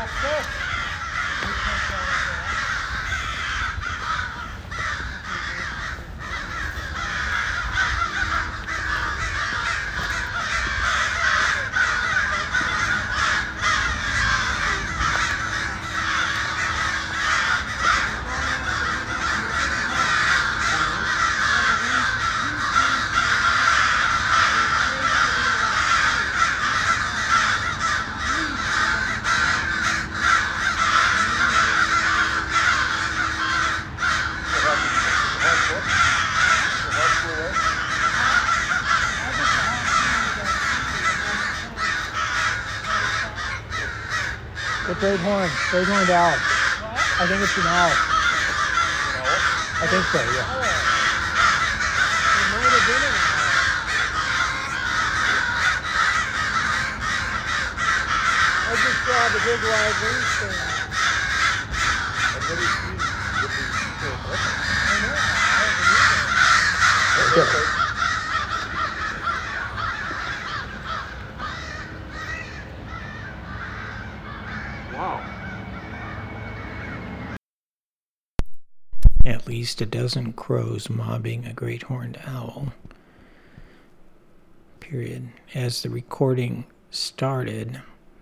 The great horned owl. I think it's an owl. I think so, yeah. It might have been an owl. I just saw the big live wings thing. I've never seen I know. I haven't either. Okay. Wow. At least a dozen crows mobbing a great horned owl. Period. As the recording started,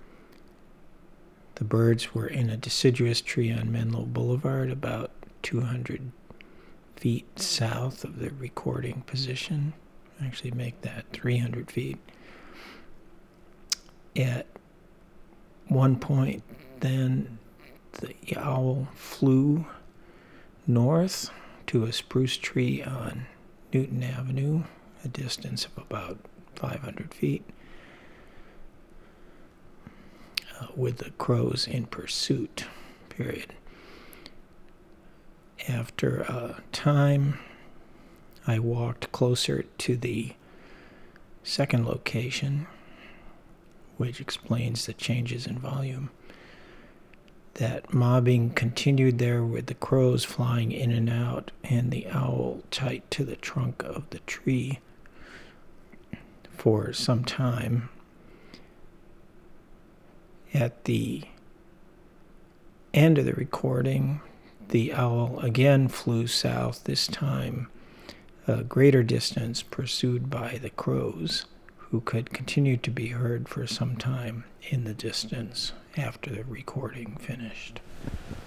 the birds were in a deciduous tree on Menlo Boulevard, about 200 feet south of the recording position. Actually make that 300 feet. At one point, then, the owl flew north to a spruce tree on Newton Avenue, a distance of about 500 feet, with the crows in pursuit, period. After a time, I walked closer to the second location, which explains the changes in volume. That mobbing continued there with the crows flying in and out and the owl tight to the trunk of the tree for some time. At the end of the recording, the owl again flew south, this time a greater distance, pursued by the crows, who could continue to be heard for some time in the distance after the recording finished.